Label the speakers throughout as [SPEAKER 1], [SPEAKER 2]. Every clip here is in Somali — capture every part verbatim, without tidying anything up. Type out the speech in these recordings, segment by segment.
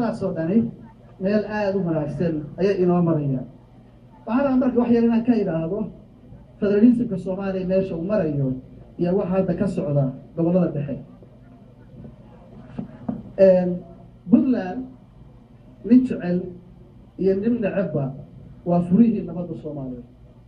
[SPEAKER 1] arrimahaasoo dhani meel aada u wanaagsan ayaa inoo maraya waxaana marka wax yar inaan ka idhaahdo federalismka soomaaliya meesha uu marayo iyo waxa hadda ka socda gobollada dhexe puntland nin jecel iyo nin necebba waa furihii nabadda soomaaliya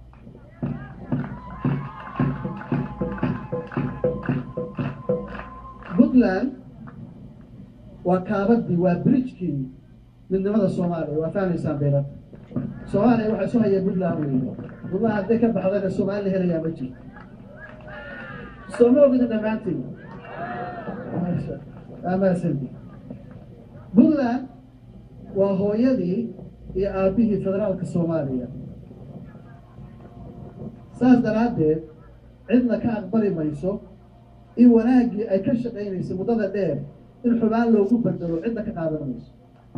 [SPEAKER 1] puntland waa kaabadii waa bridgekii midnimada soomaaliya waa fahmaysaan beelad soomaaliya waxaa soo haya puntland weeye puntland hadday ka baxdana soomaali la helayaa ma jirto sooma ogida dhammaantiin amaasandi puntland waa hooyadii iyo aabbihii federaalka soomaaliya saas daraaddeed cidna ka aqbali mayso in wanaaggii ay ka shaqaynayso muddada dheer in xubaan loogu bedelo cidna ka qaadan mayso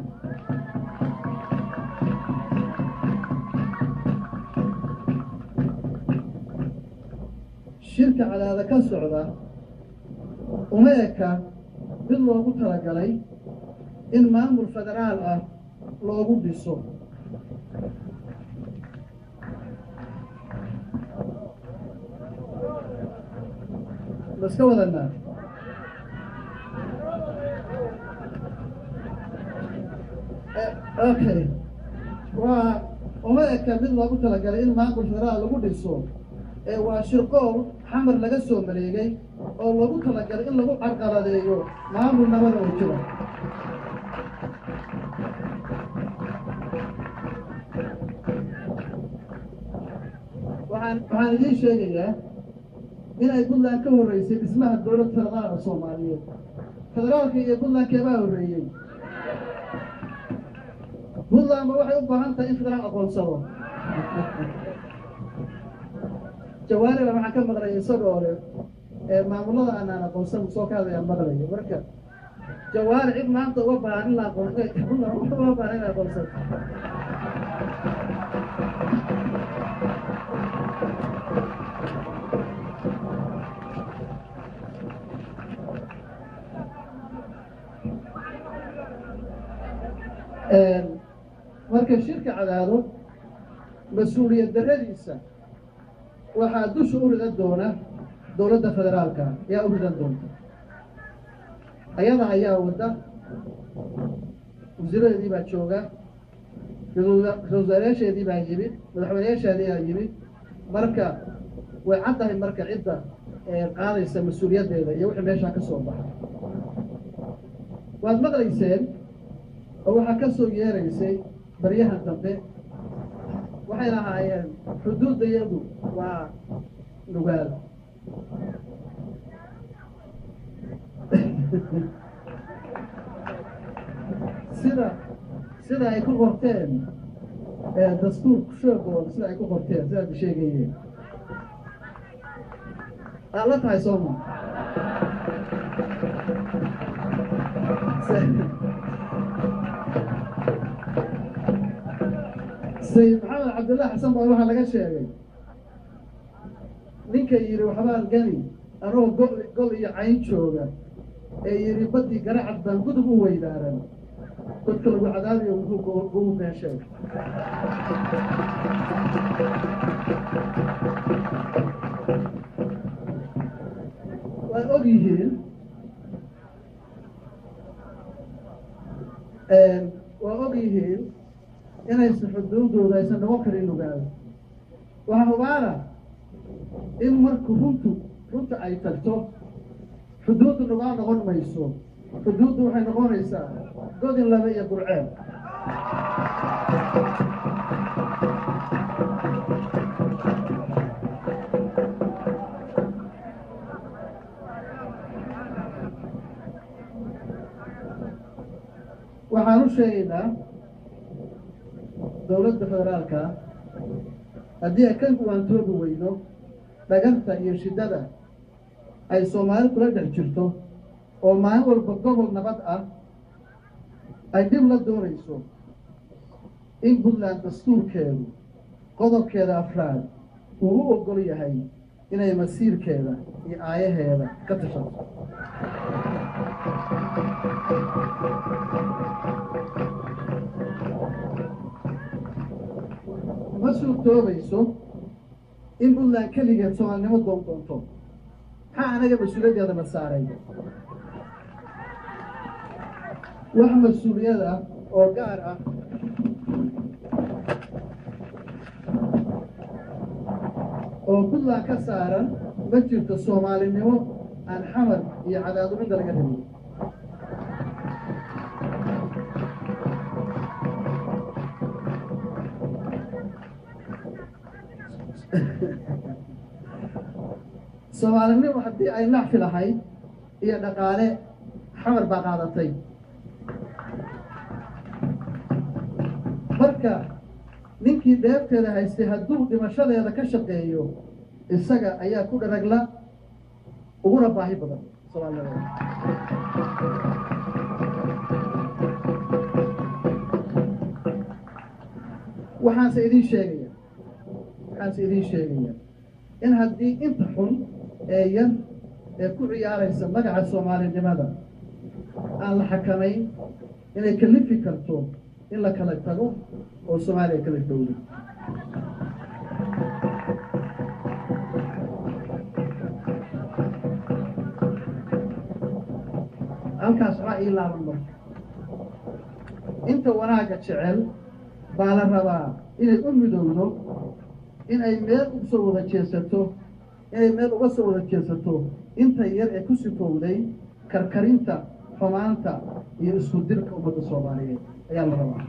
[SPEAKER 1] shirka cadaada ka socda uma eka mid loogu talagalay in maamul federaal ah loogu dhiso maska wadanaa okay waa uma eka mid loogu talagalay in maamul federaal lagu dhiso ee waa shirqool xamar laga soo maleegay oo loogu talagalay in lagu carqaladeeyo maamul nabada oo jira waxaan waxaan idiin sheegayaa inay puntland ka horreysay dhismaha dowlad federaalka soomaaliyeed federaalka iyo puntland keebaa horreeyey puntland ma waxay u baahan tahay in federaal aqoonsado jawaarila waxaan ka maqlaya isagoo le ee maamulada aanaan aqoonsan soo ka hadlayaan maqlaya marka jawaari cid maanta uga baahan in la aqoonsay uga baahan in la aqoonsan marka shirka cadaado mas-uuliyad darradiisa waxaa dusha u ridan doona dowladda federaalka ayaa u ridan doonta ayada ayaa wadda wasiiradeedii baa jooga ra-iisul wasaarayaasheedii baa yimid madaxweyneyaasheedii baa yimid marka way cad tahay marka cidda qaadaysa mas-uuliyaddeeda iyo wixii meeshaa ka soo baxa waad maqlayseen oo waxaa ka soo yeeraysay baryahan dambe waxay lahaayeen xuduudda iyadu waa nugaal sida sida ay ku qorteen dastuurku sheegooda sida ay ku qorteen sidaad sheegayeen aad la tahay sooma sayid maxamed cabdullahi xasan baa waxaa laga sheegay ninka yidhi waxbaan gani anoo gol gol iyo cayn jooga ee yidhi baddii garacad baan gudub u weydaaran dadka lagu cadaabiyo wuxuu ugu been sheegay waad og yihiin waa og yihiin inaysan xuduudooda aysan noqon karin nugaado waxaa hubaana in marku runtu runta ay tagto xuduuddu nugaal noqon mayso xuduuddu waxay noqonaysaa godin laba iyo burceel waxaan u sheegaynaa dowladda federaalka haddii ay ka waantoobi weydo dhaganta iyo shiddada ay soomaali kula dhex jirto oo maalin walba gobol nabad ah ay dhib la doonayso in puntland dastuurkeedu qodobkeeda afraad uu u oggol yahay inay masiirkeeda iyo aayaheeda ka tashato ma suurtoobayso in puntland keligeed soomaalinimo doon doonto maxaa anaga mas-uuliyaddeeda na saaray wax mas-uuliyad ah oo gaar ah oo puntland ka saaran ma jirto soomaalinimo aan xamar iyo cadaadumidda laga dhigo soomaalinimo haddii ay nacfi lahayd iyo dhaqaale xamar baa qaadatay marka ninkii dheefteeda haystay hadduu dhimashadeeda ka shaqeeyo isaga ayaa ku dharagla uguna baahi badan soomaalinimada waxaanse idiin sheegaya waxaanse idiin sheegaya in haddii inta xun ee yar ee ku ciyaaraysa magaca soomaalinimada aan la xakamayn inay kalifi karto in la kala tago oo soomaaliya kala dhowda halkaas waxaa ii laaban marka inta wanaagga jecel baa la rabaa inay u midowdo in ay meel u soo wada jeesato inay meel uga soo wada jeesato inta yar ee ku sifowday karkarinta xumaanta iyo isku dirka ummadda soomaaliyeed ayaa la rabaa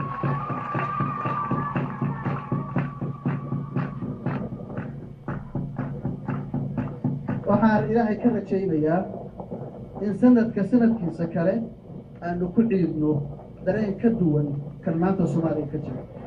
[SPEAKER 1] waxaan ilaahay ka rajaynayaa in sanadka sanadkiisa kale aanu ku ciidno dareen ka duwan kan maanta soomaaliya ka jira